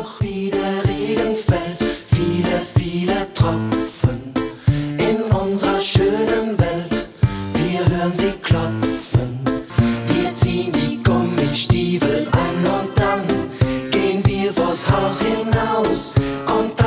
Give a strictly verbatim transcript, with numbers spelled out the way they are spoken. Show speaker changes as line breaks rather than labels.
noch wie der Regen fällt, viele, viele Tropfen in unserer schönen Welt. Wir hören sie klopfen, wir ziehen die Gummistiefel an und dann gehen wir vors Haus hinaus und